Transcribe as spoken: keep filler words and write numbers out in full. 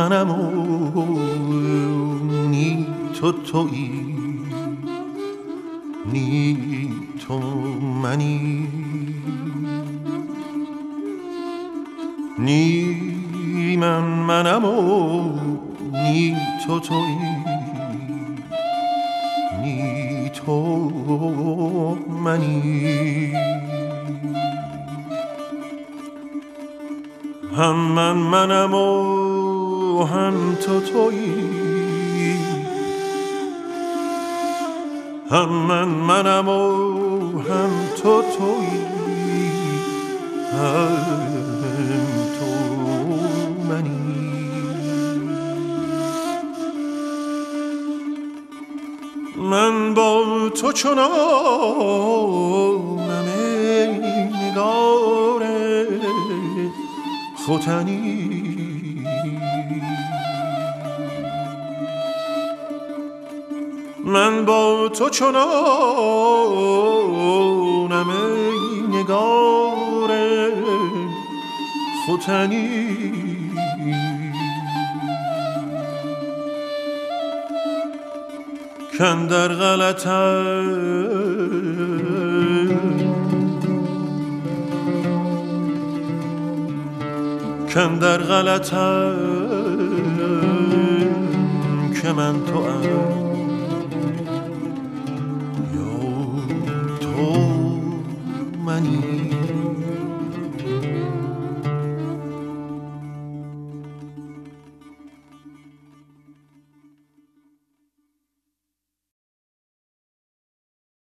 منم و نی تو تویی، نی تو منی، نی من منم و نی تو تویی، نی تو منی. هم من منم و هم تو تویی، هم من منم و هم تو تویی، هم تو منی. من با تو چنانم ای نگار ختنی، من با تو چنانم ای نگار ختنی، کاندر غلطم کاندر غلطم که من تو ام